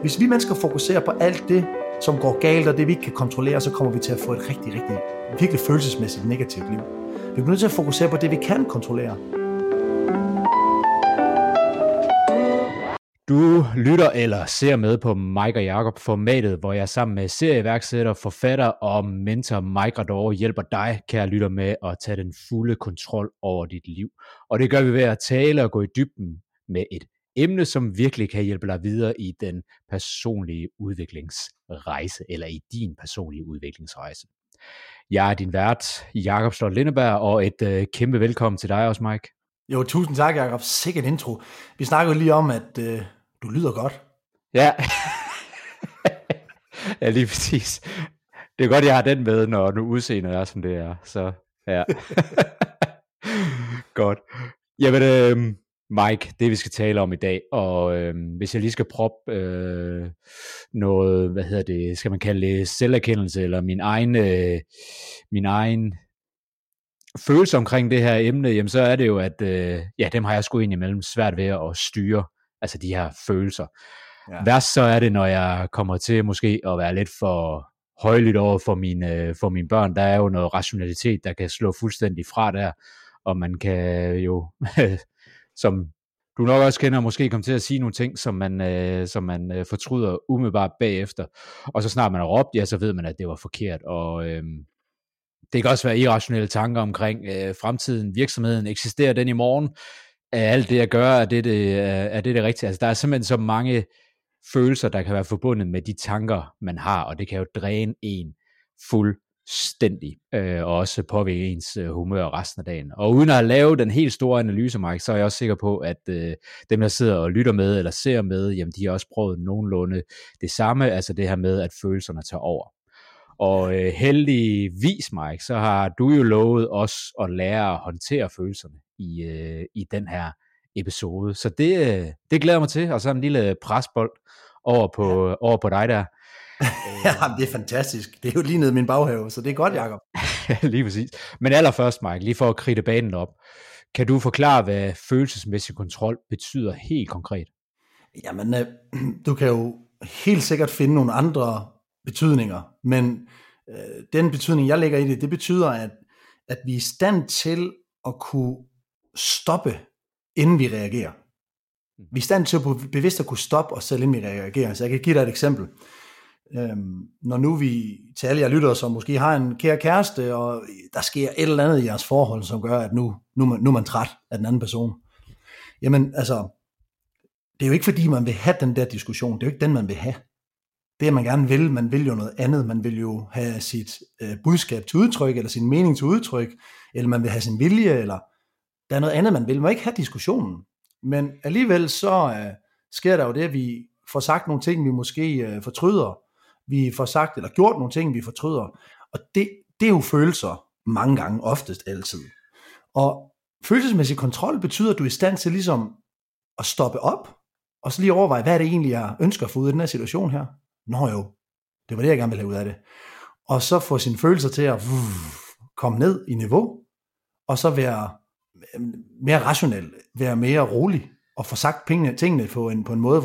Hvis vi mennesker fokuserer på alt det, som går galt, og det vi ikke kan kontrollere, så kommer vi til at få et virkelig følelsesmæssigt negativt liv. Vi er nødt til at fokusere på det, vi kan kontrollere. Du lytter eller ser med på Mike og Jacob formatet, hvor jeg sammen med serieværksætter, forfatter og mentor Mike Rador hjælper dig, kære lytter, med at tage den fulde kontrol over dit liv. Og det gør vi ved at tale og gå i dybden med et emne, som virkelig kan hjælpe dig videre i den personlige udviklingsrejse, eller i din personlige udviklingsrejse. Jeg er din vært, Jacob Slot Lindeberg, og et kæmpe velkommen til dig også, Mike. Jo, tusind tak, Jacob. Sikkert intro. Vi snakkede lige om, at du lyder godt. Ja. Ja, lige præcis. Det er godt, jeg har den med, når nu udseendet er, som det er. Så ja. Godt. Jamen, Mike, det vi skal tale om i dag, og hvis jeg lige skal proppe noget, skal man kalde det selverkendelse, eller min egen følelse omkring det her emne, jamen så er det jo, at dem har jeg sgu indimellem svært ved at styre, altså de her følelser. Ja. Værst så er det, når jeg kommer til måske at være lidt for højlydt over for mine børn. Der er jo noget rationalitet, der kan slå fuldstændig fra der, og man kan jo, som du nok også kender, måske komme til at sige nogle ting, som man fortryder umiddelbart bagefter. Og så snart man har råbt, ja, så ved man, at det var forkert. Og det kan også være irrationelle tanker omkring fremtiden, virksomheden, eksisterer den i morgen? Er alt det, jeg gør, er det rigtige? Altså, der er simpelthen så mange følelser, der kan være forbundet med de tanker, man har, og det kan jo dræne en fuldstændig, og også påvirke ens humør resten af dagen. Og uden at have lavet den helt store analyse, Mike, så er jeg også sikker på, at dem, der sidder og lytter med, eller ser med, jamen de har også prøvet nogenlunde det samme, altså det her med, at følelserne tager over. Og heldigvis, Mike, så har du jo lovet os at lære at håndtere følelserne i den her episode. Så det glæder mig til, og så en lille presbold over på dig der. Ja, det er fantastisk. Det er jo lige nede i min baghave, så det er godt, Jacob. Lige præcis. Men allerførst, Mike, lige for at kridte banen op, kan du forklare, hvad følelsesmæssig kontrol betyder helt konkret? Jamen, du kan jo helt sikkert finde nogle andre betydninger, men den betydning, jeg lægger i det betyder, at vi er i stand til at kunne stoppe, inden vi reagerer. Vi er i stand til at bevidst at kunne stoppe os selv, inden vi reagerer. Så jeg kan give dig et eksempel. Når nu vi til alle jer lyttere, som måske har en kære kæreste, og der sker et eller andet i jeres forhold, som gør, at nu er man træt af den anden person. Jamen, altså, det er jo ikke fordi, man vil have den der diskussion. Det er jo ikke den, man vil have. Det man gerne vil, man vil jo noget andet. Man vil jo have sit budskab til udtryk, eller sin mening til udtryk, eller man vil have sin vilje, eller der er noget andet, man vil. Man vil ikke have diskussionen. Men alligevel så sker der jo det, at vi får sagt nogle ting, vi måske fortryder. Vi får sagt eller gjort nogle ting, vi fortryder. Og det er jo følelser mange gange, oftest altid. Og følelsesmæssig kontrol betyder, at du er i stand til ligesom at stoppe op, og så lige overveje, hvad er det egentlig, jeg ønsker at få ud af den her situation her? Nå jo, det var det, jeg gerne ville have ud af det. Og så få sine følelser til at komme ned i niveau, og så være mere rationel, være mere rolig, og få sagt tingene på en måde,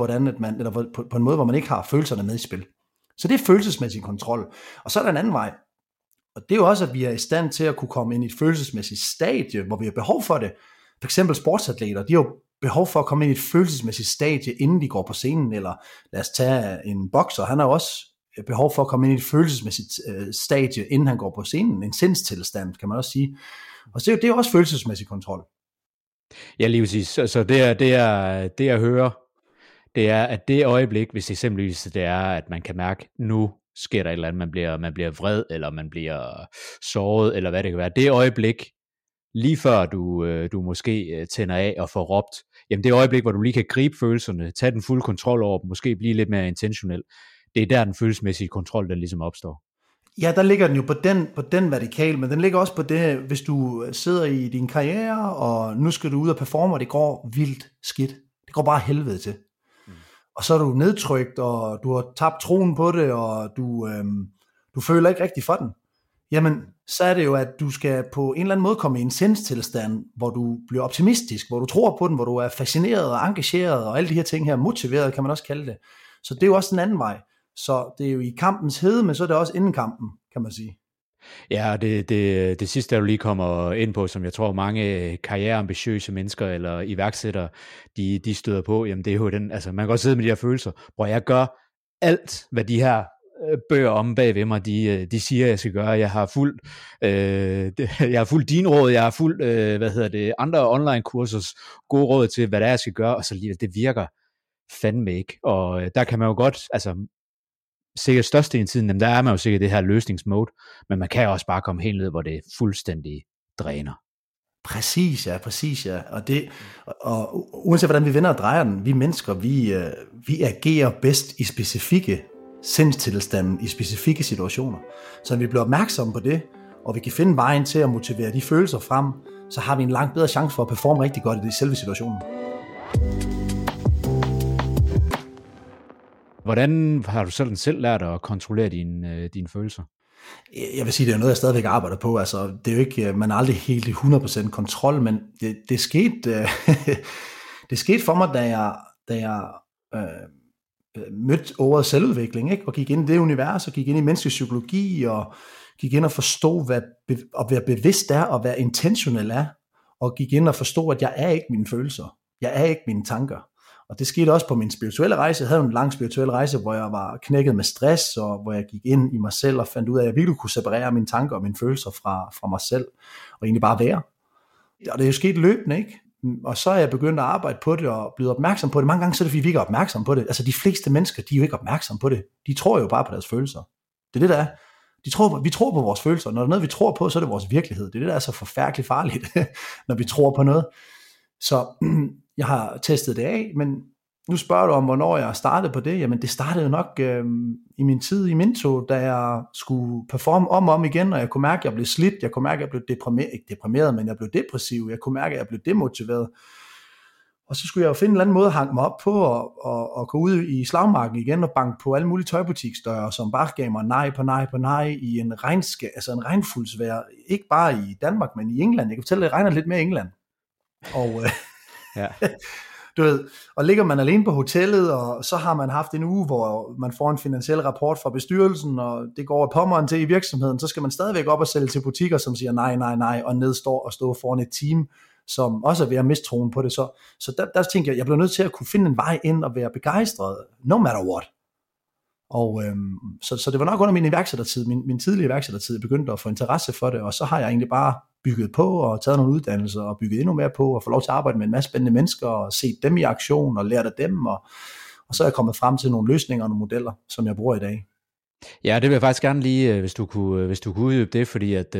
på en måde, hvor man ikke har følelserne med i spil. Så det er følelsesmæssig kontrol. Og så er der en anden vej, og det er jo også, at vi er i stand til at kunne komme ind i et følelsesmæssigt stadie, hvor vi har behov for det. For eksempel sportsatleter, de har jo behov for at komme ind i et følelsesmæssigt stadie, inden de går på scenen, eller lad os tage en bokser, han har også behov for at komme ind i et følelsesmæssigt stadie, inden han går på scenen, en sindstilstand, kan man også sige. Og så det er jo også følelsesmæssig kontrol. Ja, lige præcis. Så det jeg hører, det er, at det øjeblik, hvis eksempelvis det er, at man kan mærke, nu sker der et eller andet, man bliver vred, eller man bliver såret, eller hvad det kan være, det øjeblik, lige før du måske tænder af og får råbt, jamen det øjeblik, hvor du lige kan gribe følelserne, tage den fulde kontrol over dem, måske blive lidt mere intentionel, det er der den følelsesmæssige kontrol, den ligesom opstår. Ja, der ligger den jo på den vertikal, men den ligger også på det, hvis du sidder i din karriere, og nu skal du ud og performe, og det går vildt skidt. Det går bare helvede til. Og så er du nedtrykt, og du har tabt troen på det, og du føler ikke rigtig for den. Jamen, så er det jo, at du skal på en eller anden måde komme i en sindstilstand, hvor du bliver optimistisk, hvor du tror på den, hvor du er fascineret og engageret, og alle de her ting her, motiveret kan man også kalde det. Så det er jo også den anden vej. Så det er jo i kampens hede, men så er det også inden kampen, kan man sige. Ja, det sidste, der du lige kommer ind på, som jeg tror mange karriereambitiøse mennesker eller iværksættere, de støder på, jamen det er jo den, altså man kan godt sidde med de her følelser, hvor jeg gør alt, hvad de her bøger om bagved mig, de siger, jeg skal gøre. Jeg har fuldt din råd, jeg har fuldt, andre online kursers gode råd til, hvad det er, jeg skal gøre, og så lige, det virker fandme ikke. Og der kan man jo godt, altså sikkert størstedelen af tiden, der er man jo sikkert det her løsningsmode, men man kan også bare komme helt ned, hvor det fuldstændig dræner. Præcis ja. Og uanset hvordan vi vender og drejer den, vi mennesker, vi agerer bedst i specifikke sindstilstande, i specifikke situationer. Så når vi bliver opmærksomme på det, og vi kan finde vejen til at motivere de følelser frem, så har vi en langt bedre chance for at performe rigtig godt i det selve situationen. Hvordan har du selv lært at kontrollere dine følelser? Jeg vil sige, det er noget, jeg stadigvæk arbejder på. Altså, det er jo ikke, man er aldrig helt i 100% kontrol, men det skete, det skete for mig, da jeg mødte ordet selvudvikling, ikke? Og gik ind i det univers, og gik ind i menneskelig psykologi, og gik ind og forstod, hvad at være bevidst er, og være intentionel er, og gik ind og forstod, at jeg er ikke mine følelser. Jeg er ikke mine tanker. Og det skete også på min spirituelle rejse. Jeg havde en lang spirituel rejse, hvor jeg var knækket med stress, og hvor jeg gik ind i mig selv og fandt ud af, at jeg virkelig kunne separere mine tanker og mine følelser fra mig selv, og egentlig bare være. Og det er jo sket løbende, ikke? Og så er jeg begyndt at arbejde på det, og blevet opmærksom på det. Mange gange så er det, fordi vi ikke er opmærksom på det. Altså de fleste mennesker, de er jo ikke opmærksom på det. De tror jo bare på deres følelser. Det er det, der er. Vi tror på vores følelser. Når der er noget, vi tror på, så er det vores virkelighed. Det er det, der er så forfærdeligt farligt, når vi tror på noget. Så jeg har testet det af, men nu spørger du om, hvornår jeg startede på det. Jamen det startede jo nok i min tid i Minto, da jeg skulle performe om og om igen, og jeg kunne mærke, at jeg blev slidt, jeg kunne mærke, at jeg blev deprimeret, men jeg blev depressiv, jeg kunne mærke, at jeg blev demotiveret. Og så skulle jeg jo finde en eller anden måde at hanke mig op på, og gå ud i slagmarken igen, og banke på alle mulige tøjbutiksdøre, som bare gav mig nej på nej, i en regnfuldsvejr, ikke bare i Danmark, men i England. Jeg kan fortælle, at det regner lidt mere i England. Og ja. Du ved, og ligger man alene på hotellet, og så har man haft en uge, hvor man får en finansiel rapport fra bestyrelsen, og det går af pommeren til i virksomheden, så skal man stadigvæk op og sælge til butikker, som siger nej, og stå foran et team, som også er ved at miste troen på det. Så der tænker jeg bliver nødt til at kunne finde en vej ind og være begejstret, no matter what. Og så det var nok under min iværksættertid, min tidlige iværksættertid, jeg begyndte at få interesse for det, og så har jeg egentlig bare bygget på og taget nogle uddannelser og bygget endnu mere på og få lov til at arbejde med en masse spændende mennesker og set dem i aktion og lært af dem, og så er jeg kommet frem til nogle løsninger og nogle modeller, som jeg bruger i dag. Ja, det vil jeg faktisk gerne lige, hvis du kunne uddybe det, fordi at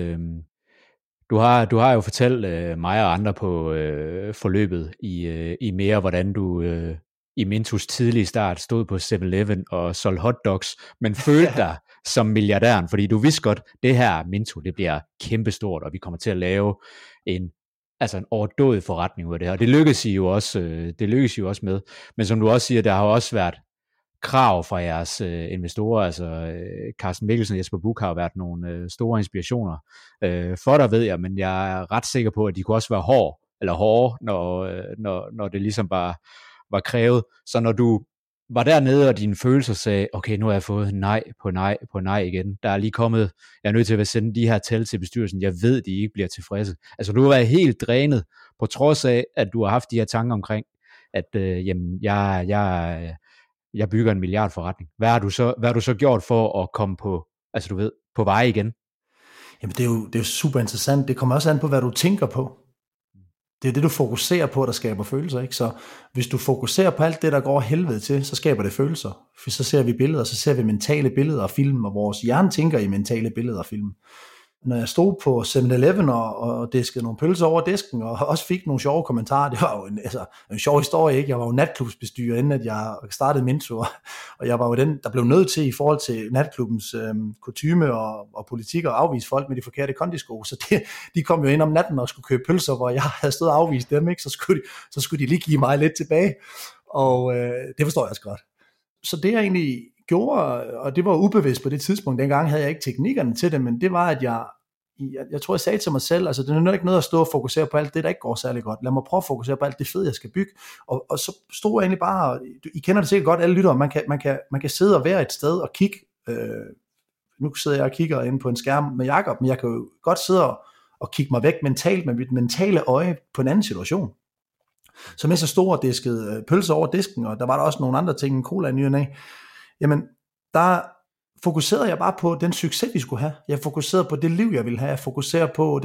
du har jo fortalt mig og andre på forløbet i mere, hvordan du i Mintos tidlige start stod på 7-Eleven og solgte hotdogs, men følte dig som milliardæren, fordi du vidste godt, det her Minto, det bliver kæmpestort, og vi kommer til at lave en overdådig forretning ud af det her. Og det lykkedes I jo også med. Men som du også siger, der har jo også været krav fra jeres investorer, altså Carsten Mikkelsen og Jesper Buch har været nogle store inspirationer for dig, ved jeg, men jeg er ret sikker på, at de kunne også være hårde, når det ligesom bare var krævet. Så når du var dernede, og dine følelser sagde, okay, nu har jeg fået nej på nej igen. Der er lige kommet, jeg er nødt til at sende de her tal til bestyrelsen. Jeg ved, de ikke bliver tilfredse. Altså, du har været helt drænet, på trods af, at du har haft de her tanker omkring, at jeg bygger en milliardforretning. Hvad har du så gjort for at komme på vej igen? Jamen, det er jo super interessant. Det kommer også an på, hvad du tænker på. Det er det, du fokuserer på, der skaber følelser, ikke? Så hvis du fokuserer på alt det, der går helvede til, så skaber det følelser. For så ser vi billeder, så ser vi mentale billeder og film, og vores hjerne tænker i mentale billeder og film. Når jeg stod på 7-Eleven og diskede nogle pølser over disken, og også fik nogle sjove kommentarer, det var jo en sjov historie, ikke? Jeg var jo natklubsbestyrer, inden at jeg startede Minto, og jeg var jo den, der blev nødt til, i forhold til natklubbens kutyme og politik, at afvise folk med de forkerte kondisko. Så de kom jo ind om natten og skulle købe pølser, hvor jeg havde stået og afvist dem, ikke? Så skulle de lige give mig lidt tilbage, og det forstår jeg også godt. Så det jeg egentlig gjorde, og det var ubevidst på det tidspunkt, dengang havde jeg ikke teknikkerne til det, men det var, at jeg tror, jeg sagde til mig selv, altså det er ikke noget at stå og fokusere på alt det, der ikke går særlig godt. Lad mig prøve at fokusere på alt det fede, jeg skal bygge. Og så stod jeg egentlig bare, I kender det sikkert godt, alle lyttere, man kan sidde og være et sted og kigge, nu sidder jeg og kigger ind på en skærm med Jakob, men jeg kan jo godt sidde og kigge mig væk mentalt med mit mentale øje på en anden situation. Så mens jeg stod og diskede pølser over disken, og der var der også nogle andre ting, en cola i ny og næ, jamen der fokuserede jeg bare på den succes, vi skulle have. Jeg fokuserede på det liv, jeg ville have. Jeg fokuserede på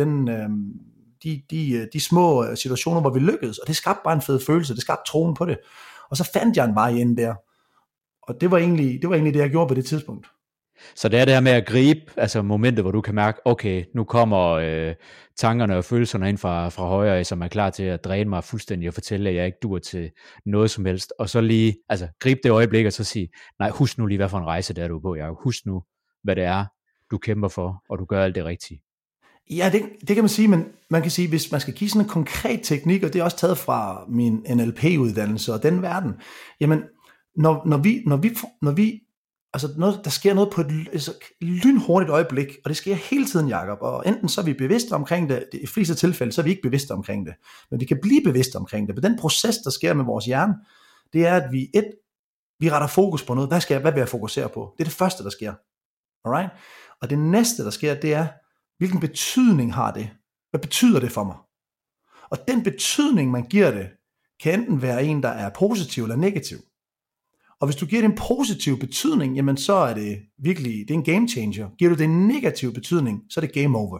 de små situationer, hvor vi lykkedes, og det skabte bare en fed følelse, det skabte troen på det. Og så fandt jeg en vej ind der, og det var egentlig det, jeg gjorde på det tidspunkt. Så det er det her med at gribe, altså momentet, hvor du kan mærke, okay, nu kommer tankerne og følelserne ind fra højre, som er klar til at dræne mig fuldstændig og fortælle, at jeg ikke duer til noget som helst. Og så lige, altså gribe det øjeblik og så sige, nej, husk nu lige, hvad for en rejse det er, du er på. Jeg husk nu, hvad det er, du kæmper for, og du gør alt det rigtige. Ja, det kan man sige, men man kan sige, hvis man skal give sådan en konkret teknik, og det er også taget fra min NLP-uddannelse og den verden, jamen, når vi altså der sker noget på et lynhurtigt øjeblik, og det sker hele tiden, Jakob, og enten så er vi bevidste omkring det, i fleste tilfælde, så er vi ikke bevidste omkring det, men vi kan blive bevidste omkring det. Men den proces, der sker med vores hjerne, det er, at vi retter fokus på noget. Hvad vil jeg fokusere på? Det er det første, der sker. Alright? Og det næste, der sker, det er, hvilken betydning har det? Hvad betyder det for mig? Og den betydning, man giver det, kan enten være en, der er positiv eller negativ. Og hvis du giver det en positiv betydning, jamen så er det virkelig, det er en game changer. Giver du det en negativ betydning, så er det game over.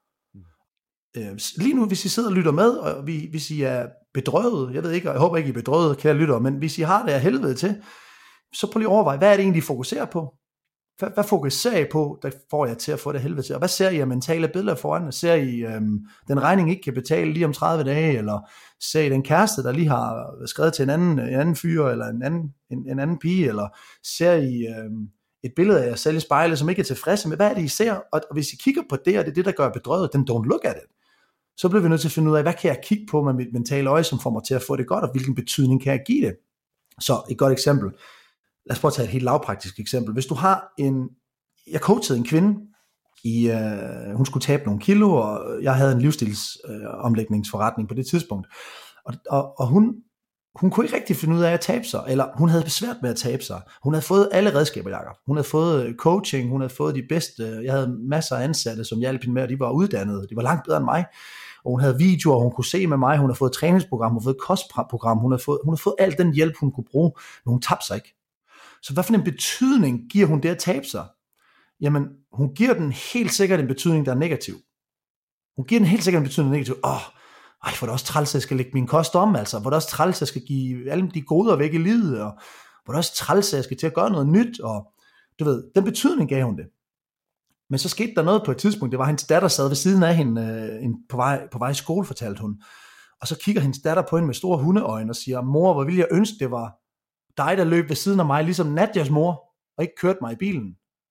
Lige nu, hvis I sidder og lytter med, og hvis I er bedrøvet, jeg ved ikke, og jeg håber ikke, I er bedrøvet, kære lytter, men hvis I har det af helvede til, så prøv lige at overveje, hvad er det egentlig, I fokuserer på? Hvad fokuserer I på, der får jeg til at få det helvede til? Og hvad ser I af mentale billeder foran? Ser I den regning, I ikke kan betale lige om 30 dage? Eller ser I den kæreste, der lige har skrevet til en anden fyr, eller en anden pige? Eller ser I et billede af jer selv i spejlet, som ikke er tilfredse med? Hvad er det, I ser? Og hvis I kigger på det, og det er det, der gør bedrøvet, then don't look at it. Så bliver vi nødt til at finde ud af, hvad kan jeg kigge på med mit mentale øje, som får mig til at få det godt, og hvilken betydning kan jeg give det? Så et godt eksempel. Lad os prøve at tage et helt lavpraktisk eksempel. Hvis du har jeg coachede en kvinde, hun skulle tabe nogle kilo, og jeg havde en livsstilsomlægningsforretning på det tidspunkt. Og hun kunne ikke rigtig finde ud af at tabe sig, eller hun havde besvært med at tabe sig. Hun havde fået alle redskaber, Jakob. Hun havde fået coaching, hun havde fået de bedste, jeg havde masser af ansatte, som hjalp hende med, og de var uddannede, de var langt bedre end mig. Og hun havde videoer, hun kunne se med mig, hun havde fået et træningsprogram, hun havde fået et kostprogram, hun havde fået al den hjælp, hun kunne bruge, men hun tabte sig ikke. Så hvad for en betydning giver hun det at tabe sig? Jamen, hun giver den helt sikkert en betydning, der er negativ. Hun giver den helt sikkert en betydning, der er negativ. For det er også træls, at jeg skal lægge min kost om, altså. Hvor det også træls, at jeg skal give alle de goder væk i livet, og hvor det også træls, at jeg skal til at gøre noget nyt, og du ved, den betydning gav hun det. Men så skete der noget på et tidspunkt, det var hendes datter sad ved siden af hende, på vej i skole, fortalte hun. Og så kigger hendes datter på hende med store hundeøjne og siger, mor, hvor ville jeg ønske, det var dig, der løb ved siden af mig, ligesom Nadjas mor, og ikke kørte mig i bilen.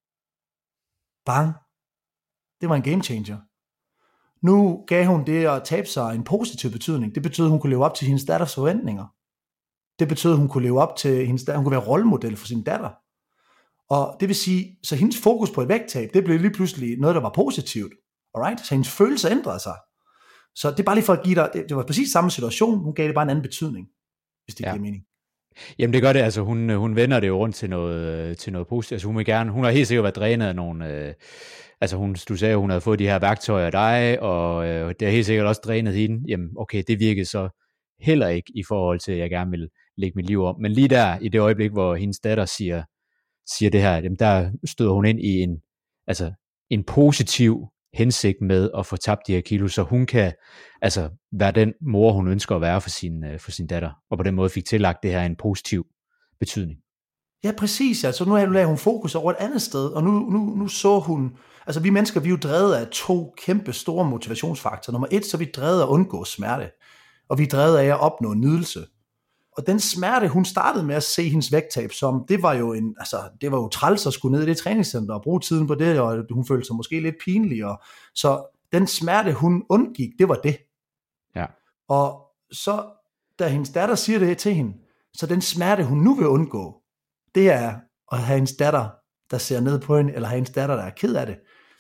Bang. Det var en game changer. Nu gav hun det at tabe sig en positiv betydning. Det betød, at hun kunne leve op til hendes datters forventninger. Det betød, at hun kunne leve op til hendes datter. Hun kunne være rollemodel for sin datter. Og det vil sige, så hendes fokus på et vægttab, det blev lige pludselig noget, der var positivt. Alright? Så hendes følelser ændrede sig. Så det er bare lige for at give dig, det var præcis samme situation, hun gav det bare en anden betydning, hvis det giver mening. Jamen det gør det, altså hun vender det jo rundt til noget positivt, altså hun har helt sikkert været drænet af nogle, du sagde, hun havde fået de her værktøjer af dig, og det har helt sikkert også drænet hende, jamen okay, det virkede så heller ikke i forhold til, at jeg gerne vil lægge mit liv om, men lige der, i det øjeblik, hvor hendes datter siger det her, jamen der støder hun ind i en positiv hensigt med at få tabt de her kilo, så hun kan være den mor, hun ønsker at være for sin datter, og på den måde fik tillagt det her en positiv betydning. Ja, præcis. Altså nu lagde hun fokus over et andet sted, og nu så hun, altså vi mennesker, vi er jo drevet af 2 kæmpe store motivationsfaktorer. Nummer 1, så er vi drevet af at undgå smerte, og vi er drevet af at opnå nydelse. Og den smerte, hun startede med at se hendes vægttab som, det var jo træls at skulle ned i det træningscenter og bruge tiden på det, og hun følte sig måske lidt pinlig. Og så den smerte, hun undgik, det var det. Ja. Og så, da hendes datter siger det til hende, så den smerte, hun nu vil undgå, det er at have hendes datter, der ser ned på hende, eller have hendes datter, der er ked af det.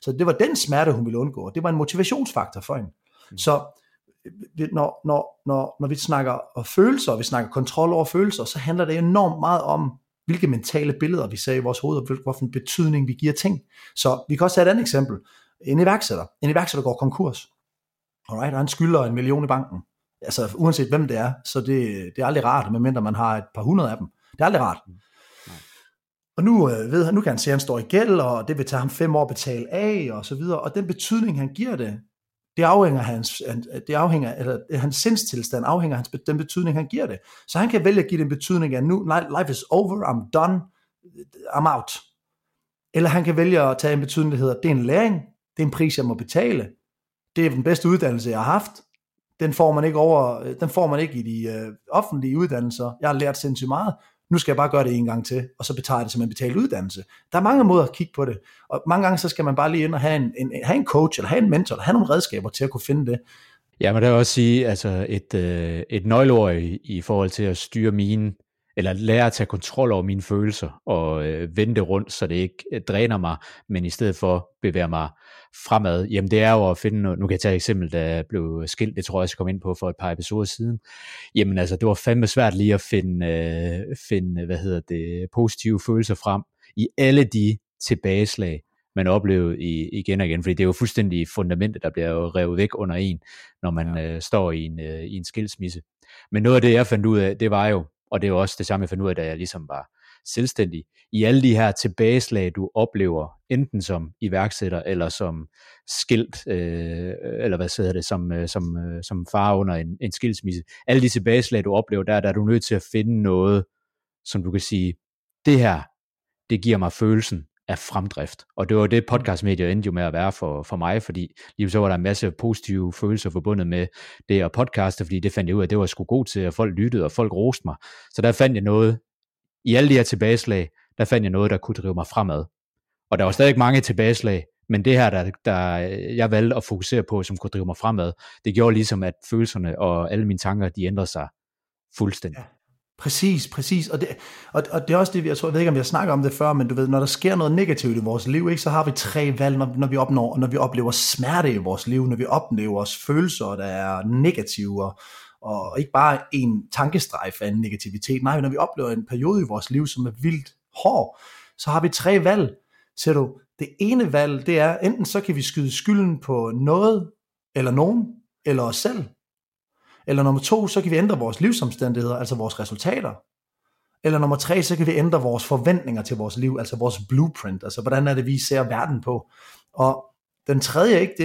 Så det var den smerte, hun ville undgå. Det var en motivationsfaktor for hende. Så når vi snakker følelser, og vi snakker kontrol over følelser, så handler det enormt meget om, hvilke mentale billeder vi ser i vores hoved, og hvilken betydning vi giver ting. Så vi kan også tage et andet eksempel. En iværksætter går konkurs. Alright, og han skylder 1 million i banken. Altså uanset hvem det er, så det er aldrig rart, medmindre man har et par hundrede af dem. Det er aldrig rart. Og nu kan han se, at han står i gæld, og det vil tage ham 5 år at betale af, og så videre. Og den betydning, han giver det afhænger af hans sindstilstand, afhænger af den betydning, han giver det. Så han kan vælge at give den betydning af, nu, life is over, I'm done, I'm out. Eller han kan vælge at tage en betydning, der hedder, det er en læring, det er en pris, jeg må betale, det er den bedste uddannelse, jeg har haft, den får man ikke i de offentlige uddannelser, jeg har lært sindssygt meget, nu skal jeg bare gøre det en gang til, og så betaler det som en betalt uddannelse. Der er mange måder at kigge på det, og mange gange så skal man bare lige ind og have en coach, eller have en mentor, eller have nogle redskaber til at kunne finde det. Ja, men der vil også sige, altså et nøgleord i forhold til at styre eller lære at tage kontrol over mine følelser, og vende det rundt, så det ikke dræner mig, men i stedet for bevæger mig fremad. Jamen det er jo at finde, nu kan jeg tage et eksempel, der blev skilt, det tror jeg skal komme ind på for et par episoder siden. Jamen altså, det var fandme svært lige at finde positive følelser frem i alle de tilbageslag, man oplevede igen og igen, fordi det er jo fuldstændig fundamentet, der bliver jo revet væk under en, når man står i en skilsmisse. Men noget af det, jeg fandt ud af, det var jo, og det er jo også det samme, jeg fandt ud af, da jeg ligesom var selvstændig, i alle de her tilbageslag, du oplever, enten som iværksætter, eller som skilt, eller hvad hedder det, som far under en skilsmisse, alle de tilbageslag, du oplever, der er du nødt til at finde noget, som du kan sige, det her, det giver mig følelsen af fremdrift. Og det var det podcastmediet endte jo med at være for mig, fordi lige så var der en masse positive følelser forbundet med det at podcaste, fordi det fandt jeg ud af, det var jeg sgu god til, at folk lyttede, og folk roste mig. Så der fandt jeg noget, i alle de her tilbageslag, der fandt jeg noget, der kunne drive mig fremad. Og der var stadig mange tilbageslag, men det her, der jeg valgte at fokusere på, som kunne drive mig fremad, det gjorde ligesom, at følelserne og alle mine tanker, de ændrede sig fuldstændig. Ja. Præcis, og det er også det, jeg ved ikke, om jeg snakker om det før, men du ved, når der sker noget negativt i vores liv, ikke, så har vi 3 valg, når vi oplever smerte i vores liv, når vi oplever os følelser, der er negative, og ikke bare en tankestrejf af en negativitet, nej, når vi oplever en periode i vores liv, som er vildt hård, så har vi 3 valg, ser du. Det ene valg, det er, enten så kan vi skyde skylden på noget, eller nogen, eller os selv. Eller nummer 2, så kan vi ændre vores livsomstændigheder, altså vores resultater. Eller nummer 3, så kan vi ændre vores forventninger til vores liv, altså vores blueprint, altså hvordan er det, vi ser verden på. Og den tredje, ikke,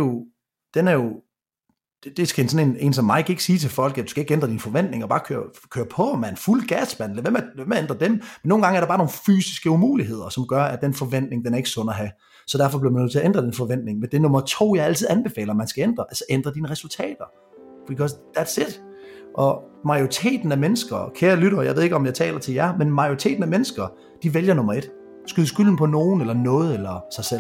det skal sådan en som mig ikke sige til folk, at du skal ikke ændre dine forventninger, bare køre på, man, fuld gas, man, lad være med at ændre dem. Men nogle gange er der bare nogle fysiske umuligheder, som gør, at den forventning, den er ikke sund at have. Så derfor bliver man nødt til at ændre den forventning. Men det er nummer 2, jeg altid anbefaler, man skal ændre, altså ændre dine resultater. Because that's it. Og majoriteten af mennesker, kære lyttere, jeg ved ikke om jeg taler til jer, men majoriteten af mennesker, de vælger nummer 1. Skyde skylden på nogen eller noget eller sig selv.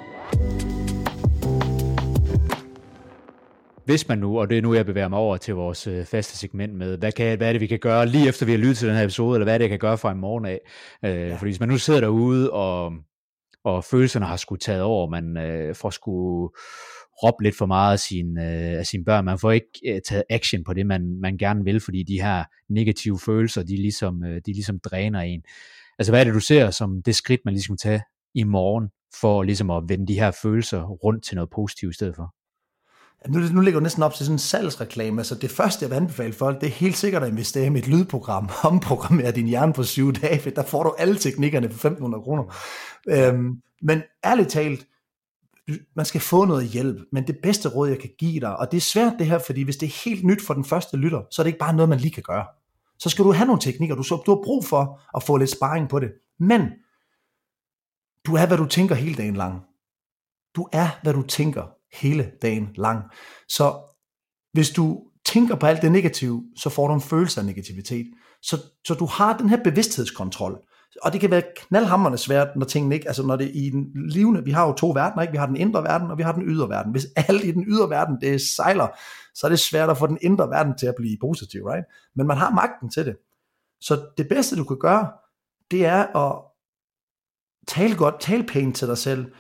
Hvis man nu, og det er nu jeg bevæger mig over til vores faste segment med, hvad er det vi kan gøre lige efter vi har lyttet til den her episode, eller hvad er det jeg kan gøre fra i morgen af. Fordi hvis man nu sidder derude, og følelserne har sgu taget over, man får sgu råbe lidt for meget af sine børn, man får ikke taget action på det, man gerne vil, fordi de her negative følelser, de ligesom dræner en. Altså hvad er det, du ser som det skridt, man ligesom tager i morgen, for ligesom at vende de her følelser rundt til noget positivt i stedet for? Nu ligger det næsten op til sådan en salgsreklame. Altså det første, jeg vil anbefale folk, det er helt sikkert at investere i mit lydprogram. Omprogrammere din hjerne på 7 dage, for der får du alle teknikkerne for 1.500 kroner. Men ærligt talt, man skal få noget hjælp, men det bedste råd, jeg kan give dig, og det er svært det her, fordi hvis det er helt nyt for den første lytter, så er det ikke bare noget, man lige kan gøre. Så skal du have nogle teknikker, du har brug for at få lidt sparring på det. Men du er, hvad du tænker hele dagen lang. Du er, hvad du tænker hele dagen lang. Så hvis du tænker på alt det negative, så får du en følelse af negativitet. Så du har den her bevidsthedskontrol. Og det kan være knaldhamrende svært, når tingene ikke, altså når det i den livende, vi har jo 2 verdener, ikke? Vi har den indre verden, og vi har den ydre verden. Hvis alt i den ydre verden, det sejler, så er det svært at få den indre verden til at blive positiv, right? Men man har magten til det. Så det bedste, du kan gøre, det er at tale pænt til dig selv.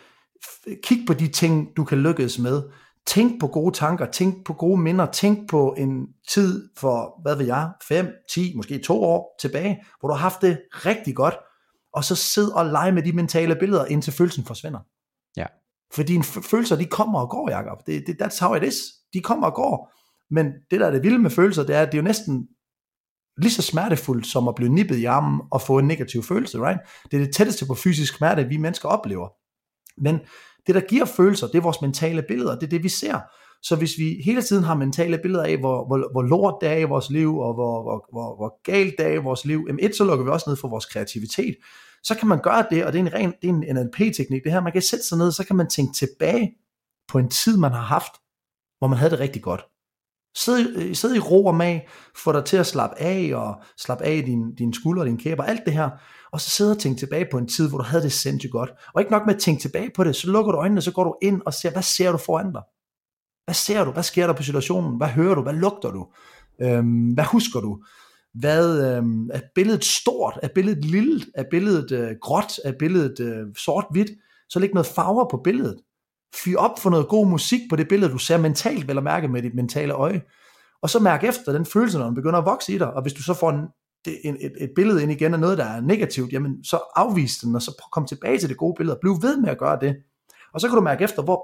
kig på de ting, du kan lykkes med. Tænk på gode tanker, tænk på gode minder, tænk på en tid for, 5, 10, måske 2 år tilbage, hvor du har haft det rigtig godt, og så sid og lege med de mentale billeder, indtil følelsen forsvinder. Ja. For dine følelser, de kommer og går, Jacob. That's how it is. De kommer og går. Men det, der er det vilde med følelser, det er, at det er jo næsten lige så smertefuldt, som at blive nippet i armen og få en negativ følelse, right? Det er det tætteste på fysisk smerte, vi mennesker oplever. Men det, der giver følelser, det er vores mentale billeder, det er det, vi ser. Så hvis vi hele tiden har mentale billeder af, hvor lort det er i vores liv, og hvor galt det er i vores liv, så lukker vi også ned for vores kreativitet. Så kan man gøre det, og det er en NLP-teknik, det her, man kan sætte sig ned, så kan man tænke tilbage på en tid, man har haft, hvor man havde det rigtig godt. Sid i ro og mag, få dig til at slappe af, og slappe af dine skuldre og dine kæber, alt det her, og så sidde og tænke tilbage på en tid, hvor du havde det sindssygt godt. Og ikke nok med at tænke tilbage på det, så lukker du øjnene, så går du ind og ser, hvad ser du foran dig? Hvad ser du? Hvad sker der på situationen? Hvad hører du? Hvad lugter du? Hvad husker du? Er billedet stort? Er billedet lille? Er billedet gråt? Er billedet sort-hvidt? Så læg noget farver på billedet. Fyr op for noget god musik på det billede, du ser mentalt, vel at mærke med dit mentale øje. Og så mærk efter den følelse, når den begynder at vokse i dig. Og hvis du så får et billede ind igen af noget, der er negativt, jamen så afvis den, og så kom tilbage til det gode billede, og bliv ved med at gøre det. Og så kan du mærke efter,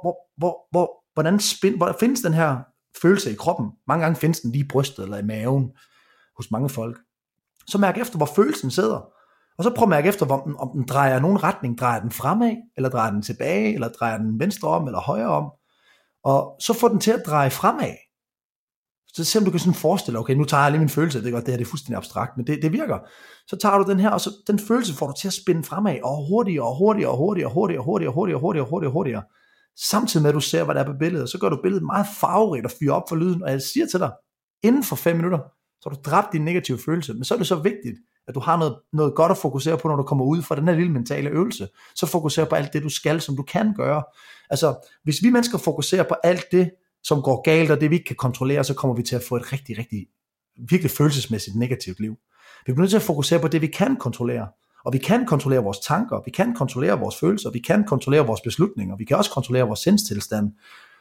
hvor findes den her følelse i kroppen. Mange gange findes den lige i brystet eller i maven hos mange folk. Så mærk efter, hvor følelsen sidder. Og så prøv at mærke efter, om den drejer nogen retning. Drejer den fremad, eller drejer den tilbage, eller drejer den venstre om, eller højre om. Og så få den til at dreje fremad. Så se om du kan sådan forestille, okay, nu tager jeg lige min følelse, det er godt, det her det er fuldstændig abstrakt, men det virker. Så tager du den her, og så den følelse får du til at spænde fremad, og hurtigere. Samtidig med, at du ser, hvad der er på billedet, så gør du billedet meget farverigt og fyrer op for lyden, og jeg siger til dig, inden for 5 minutter, så har du dræbt din negative følelse, men så er det så vigtigt, at du har noget godt at fokusere på, når du kommer ud fra den her lille mentale øvelse. Så fokuser på alt det, du skal, som du kan gøre. Altså, hvis vi mennesker fokuserer på alt det, som går galt, og det vi ikke kan kontrollere, så kommer vi til at få et rigtig, rigtig, virkelig følelsesmæssigt negativt liv. Vi bliver nødt til at fokusere på det, vi kan kontrollere. Og vi kan kontrollere vores tanker, vi kan kontrollere vores følelser, vi kan kontrollere vores beslutninger, vi kan også kontrollere vores sindstilstand.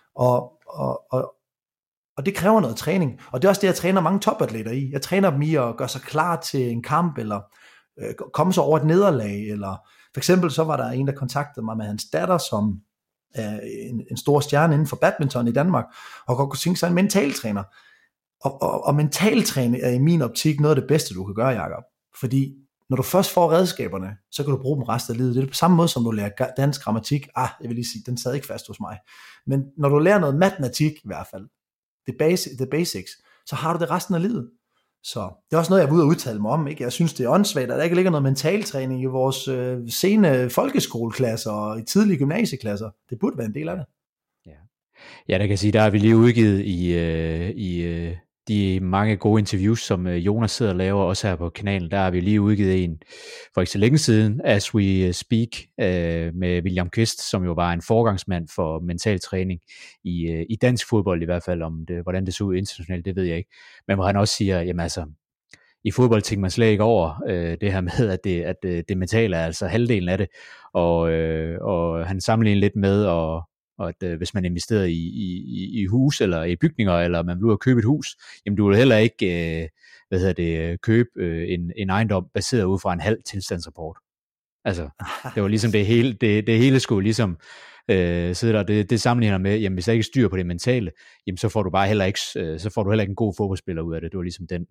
Og det kræver noget træning. Og det er også det, jeg træner mange topatleter i. Jeg træner dem i at gøre sig klar til en kamp, eller komme sig over et nederlag. Eller for eksempel så var der en, der kontaktede mig med hans datter, som er en stor stjerne inden for badminton i Danmark, og godt kunne tænke sig en mentaltræner. Og mentaltræning er i min optik noget af det bedste, du kan gøre, Jacob. Fordi når du først får redskaberne, så kan du bruge dem resten af livet. Det er på samme måde, som du lærer dansk grammatik. Jeg vil lige sige, den sad ikke fast hos mig. Men når du lærer noget matematik i hvert fald, the basics, så har du det resten af livet. Så det er også noget, jeg er ude og udtale mig om. Ikke? Jeg synes, det er åndssvagt, at der ikke ligger noget mentaltræning i vores sene folkeskoleklasser og i tidlige gymnasieklasser. Det burde være en del af det. Ja, der kan jeg sige, der har vi lige udgivet i de mange gode interviews, som Jonas sidder og laver, også her på kanalen. Der har vi lige udgivet en for ikke så længe siden, As We Speak, med William Kvist, som jo var en foregangsmand for mental træning i dansk fodbold i hvert fald. Hvordan det så ud internationalt, det ved jeg ikke. Men hvor han også siger, jamen altså, i fodbold tænker man slet ikke over det her med, at det mentale er altså halvdelen af det. Og han sammenligner lidt med, og at hvis man investerer i hus eller i bygninger, eller man vil ud og købe et hus, jamen du vil heller ikke købe en ejendom baseret ud fra en halv tilstandsrapport. Altså, det var ligesom det hele skulle ligesom sidde der. Det sammenligner med, jamen hvis der ikke er styr på det mentale, jamen så får du heller ikke en god fodboldspiller ud af det. Det var ligesom den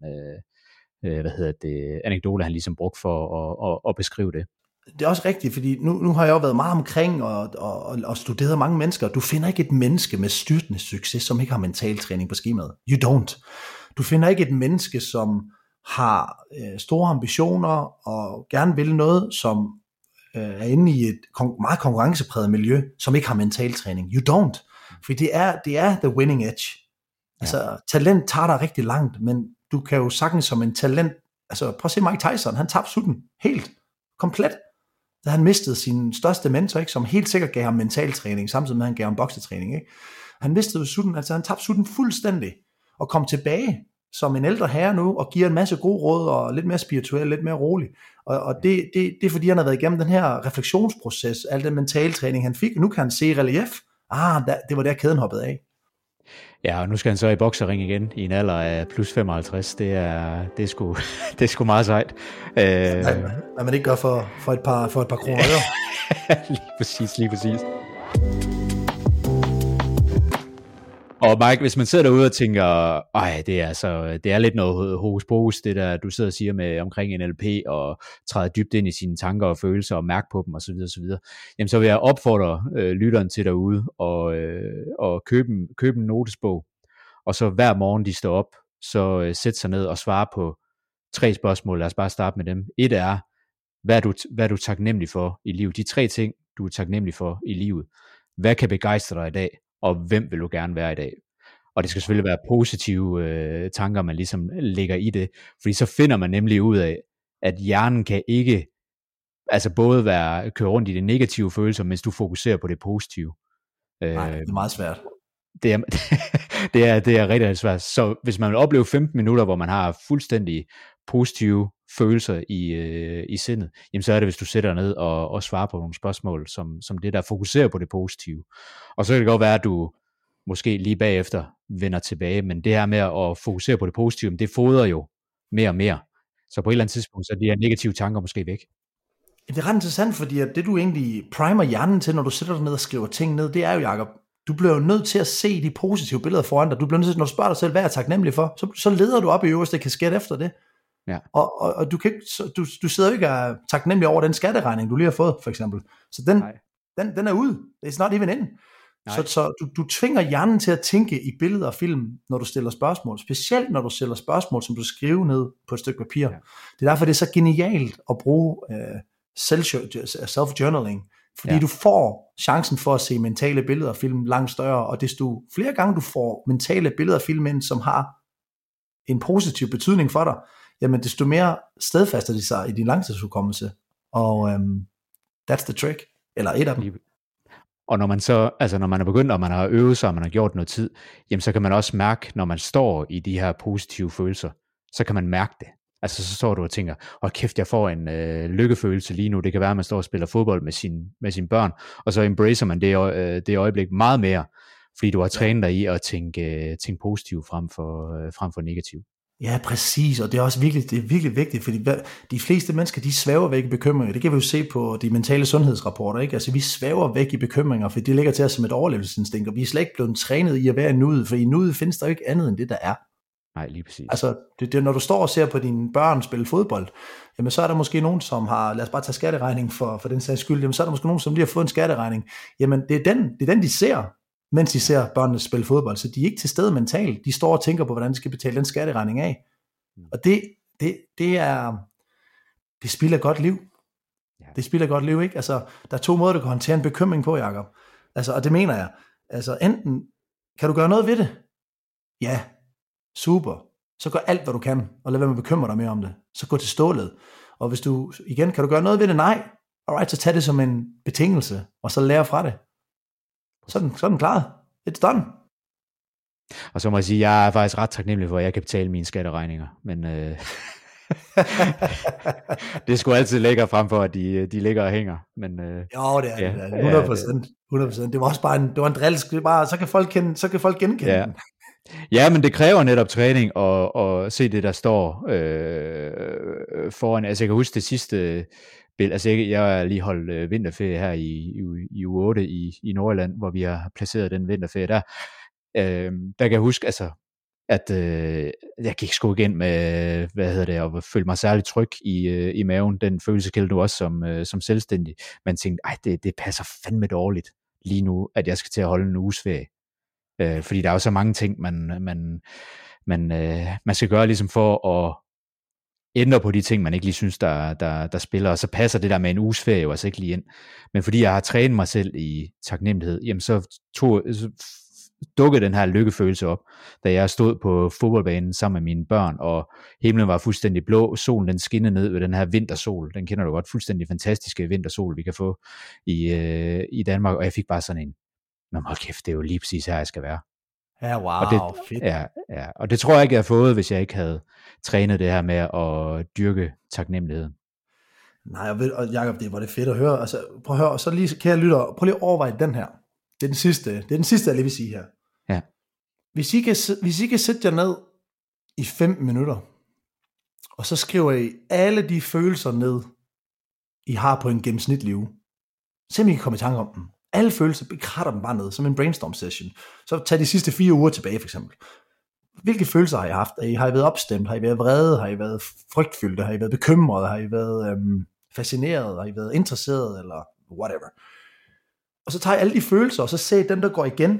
anekdote, han ligesom brugte for at beskrive det. Det er også rigtigt, fordi nu har jeg jo været meget omkring og studeret mange mennesker. Du finder ikke et menneske med styrtende succes, som ikke har mental træning på skemaet. You don't. Du finder ikke et menneske, som har store ambitioner og gerne vil noget, som er inde i et meget konkurrencepræget miljø, som ikke har mental træning. You don't. Fordi det er the winning edge. Altså, talent tager dig rigtig langt, men du kan jo sagtens som en talent, altså prøv at se Mike Tyson, han tabte sutten helt, komplet. Da han mistede sin største mentor, ikke, som helt sikkert gav ham mental træning, samtidig med at han gav ham boksetræning. Ikke? Han mistede sutten, altså han tabte sutten fuldstændig, og kom tilbage som en ældre herre nu, og giver en masse gode råd, og lidt mere spirituel, lidt mere rolig. Og det er fordi, han har været igennem den her refleksionsproces, al den mentaltræning, han fik, og nu kan han se i relief, det var der kæden hoppede af. Ja, og nu skal han så i boksering igen i en alder af plus 55. Det er sgu meget sejt. Hvad man ikke gør for et par kroner. Lige præcis. Og Mike, hvis man sidder derude og tænker, det er lidt noget hokus pokus, det der, du sidder og siger med omkring NLP, og træder dybt ind i sine tanker og følelser, og mærke på dem, osv., jamen så vil jeg opfordre lytteren til derude, og købe en notesbog, og så hver morgen de står op, så sæt sig ned og svare på 3 spørgsmål. Lad os bare starte med dem. Et er, hvad er du taknemmelig for i livet? De 3 ting, du er taknemmelig for i livet. Hvad kan begejstre dig i dag? Og hvem vil du gerne være i dag? Og det skal selvfølgelig være positive tanker, man ligesom lægger i det, fordi så finder man nemlig ud af, at hjernen kan ikke både køre rundt i de negative følelser, mens du fokuserer på det positive. Nej, det er meget svært. Det er rigtig svært. Så hvis man vil opleve 15 minutter, hvor man har fuldstændig positive følelser i sindet, jamen så er det, hvis du sætter dig ned og svarer på nogle spørgsmål, som det der fokuserer på det positive. Og så kan det godt være, at du måske lige bagefter vender tilbage, men det her med at fokusere på det positive, det fodrer jo mere og mere. Så på et eller andet tidspunkt, så er de her negative tanker måske væk. Det er ret interessant, fordi at det du egentlig primer hjernen til, når du sætter dig ned og skriver ting ned, det er jo, Jacob, du bliver jo nødt til at se de positive billeder foran dig. Du bliver nødt til, når du spørger dig selv, hvad er jeg taknemmelig for, så leder du op i øverste kasket efter det. Ja. Og du sidder jo ikke og er taknemmelig over den skatteregning, du lige har fået, for eksempel. Så den er ude. It's not even in. Så du tvinger hjernen til at tænke i billeder og film, når du stiller spørgsmål. Specielt når du stiller spørgsmål, som du skriver ned på et stykke papir. Ja. Det er derfor, det er så genialt at bruge self-journaling. Fordi du får chancen for at se mentale billeder og film langt større, og desto flere gange du får mentale billeder og film ind, som har en positiv betydning for dig, jamen desto mere stedfaster de sig i din langtidshukommelse. Og that's the trick. Eller et af dem. Og når man så, når man er begyndt, og man har øvet sig, og man har gjort noget tid, jamen så kan man også mærke, når man står i de her positive følelser, så kan man mærke det. Altså så står du og tænker, kæft, jeg får en lykkefølelse lige nu. Det kan være, at man står og spiller fodbold med sine børn, og så embracer man det øjeblik meget mere, fordi du har trænet dig i at tænke positivt frem for negativt. Ja, præcis, og det er virkelig vigtigt, fordi de fleste mennesker, de svæver væk i bekymringer. Det kan vi jo se på de mentale sundhedsrapporter, ikke? Altså vi svæver væk i bekymringer, for det ligger til os som et overlevelsesinstinkt, og vi er slet ikke blevet trænet i at være i nuet, for i nuet findes der jo ikke andet end det, der er. Nej, lige præcis. Altså, det, når du står og ser på dine børn spille fodbold, jamen så er der måske nogen, som har, lad os bare tage skatteregning for den sags skyld, jamen så er der måske nogen, som lige har fået en skatteregning. Jamen det er den de ser, mens de ser børnene spille fodbold, så de er ikke til stede mentalt. De står og tænker på, hvordan de skal betale den skatteregning af. Og det spilder godt liv. Det spilder godt liv, ikke? Altså, der er 2 måder, du kan håndtere en bekymring på, Jacob. Altså, og det mener jeg. Altså, enten kan du gøre noget ved det? Ja, super. Så gør alt, hvad du kan, og lad være med at bekymre dig mere om det. Så gå til stålet. Og hvis du, igen, kan du gøre noget ved det? Nej. Alright, så tag det som en betingelse, og så lære fra det. Så er den klaret. It's done. Og så må jeg sige, jeg er faktisk ret taknemmelig for, at jeg kan betale mine skatteregninger. Men det er sgu altid lækkert frem for, at de ligger og hænger. Men, jo, det er 100%. Det var også bare en drilsk. Så kan folk genkende den. Ja, men det kræver netop træning og se det, der står foran. Altså jeg kan huske det sidste billede. Altså jeg har lige holdt vinterferie her i uge 8 i Nordjylland, hvor vi har placeret den vinterferie der. Der kan jeg huske, altså, at jeg gik sgu igen med, og følte mig særligt tryg i maven. Den følelse kaldte du også som selvstændig. Man tænkte, det passer fandme dårligt lige nu, at jeg skal til at holde en uges ferie. Fordi der er jo så mange ting, man skal gøre ligesom for at ændre på de ting, man ikke lige synes, der spiller, og så passer det der med en uges ferie jo altså ikke lige ind. Men fordi jeg har trænet mig selv i taknemmelighed, jamen så dukkede den her lykkefølelse op, da jeg stod på fodboldbanen sammen med mine børn, og himlen var fuldstændig blå, solen den skinnede ned ved den her vintersol, den kender du godt, fuldstændig fantastiske vintersol, vi kan få i Danmark, og jeg fik bare sådan en, hold kæft, det er jo lige præcis her, jeg skal være. Ja, wow, og det, fedt. Ja, og det tror jeg ikke, jeg havde fået, hvis jeg ikke havde trænet det her med at dyrke taknemmelighed. Nej, og Jacob, det var det fedt at høre. Altså, prøv at høre, og så lige, kære lytter, prøv lige at overveje den her. Det er den sidste, jeg lige vil sige her. Ja. Hvis I kan sætte jer ned i 15 minutter, og så skriver I alle de følelser ned, I har på en gennemsnitlig uge. Simpelthen I kan komme i tanke om dem. Alle følelser, bekratter dem bare ned, som en brainstorm session. Så tag de sidste 4 uger tilbage, for eksempel. Hvilke følelser har I haft? Har I været opstemt? Har I været vrede? Har I været frygtfyldte? Har I været bekymrede? Har I været fascineret? Har I været interesseret? Eller whatever. Og så tager I alle de følelser, og så se dem, der går igen.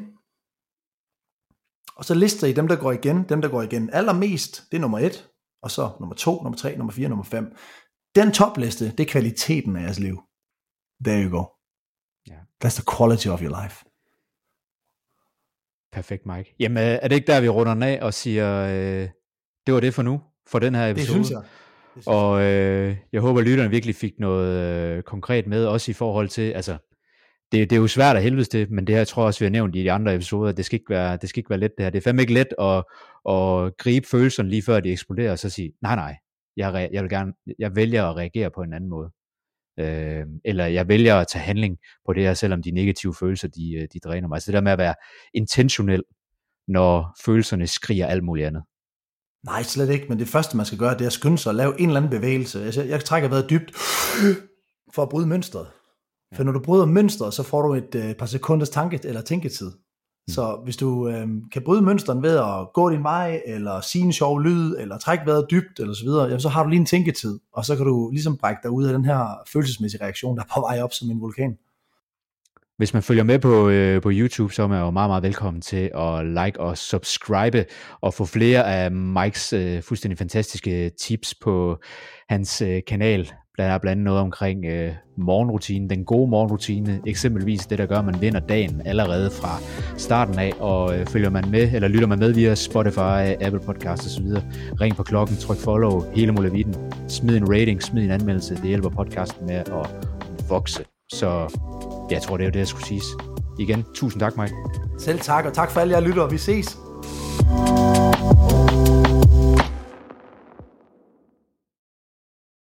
Og så lister I dem, der går igen. Dem, der går igen allermest, det er nummer 1. Og så nummer 2, nummer 3, nummer 4, nummer 5. Den topliste, det er kvaliteten af jeres liv. There you go. Yeah. That's the quality of your life. Perfekt, Mike. Jamen, er det ikke der, vi runder den af og siger, det var det for nu, for den her episode? Det synes jeg. Og jeg håber, lytterne virkelig fik noget konkret med, også i forhold til, altså, det er jo svært at helvedes til, men det her tror jeg også, vi har nævnt i de andre episoder, det skal ikke være let det her. Det er fandme ikke let at gribe følelserne lige før de eksploderer, og så sige, nej, jeg vælger at reagere på en anden måde. Eller jeg vælger at tage handling på det her, selvom de negative følelser, de dræner mig. Så det der med at være intentionel, når følelserne skriger alt muligt andet. Nej, slet ikke, men det første man skal gøre, det er at skynde sig at lave en eller anden bevægelse. Altså, jeg trækker vejret dybt for at bryde mønstret. For når du bryder mønstret, så får du et par sekunders tænketid. Så hvis du kan bryde mønstret ved at gå din vej, eller sige en sjov lyd, eller trække vejret dybt, eller så videre, jamen, så har du lige en tænketid, og så kan du ligesom brække dig ud af den her følelsesmæssige reaktion, der er på vej op som en vulkan. Hvis man følger med på YouTube, så er man jo meget, meget velkommen til at like og subscribe, og få flere af Mikes fuldstændig fantastiske tips på hans kanal. Der er blandt andet noget omkring morgenrutinen, den gode morgenrutine, eksempelvis det, der gør, at man vinder dagen allerede fra starten af, og følger man med, eller lytter man med via Spotify, Apple Podcasts osv., ring på klokken, tryk follow, hele muligheden, smid en rating, smid en anmeldelse, det hjælper podcasten med at vokse. Så jeg tror, det er jo det, jeg skulle sige. Igen, tusind tak, Mike. Selv tak, og tak for alle jer lyttere, vi ses.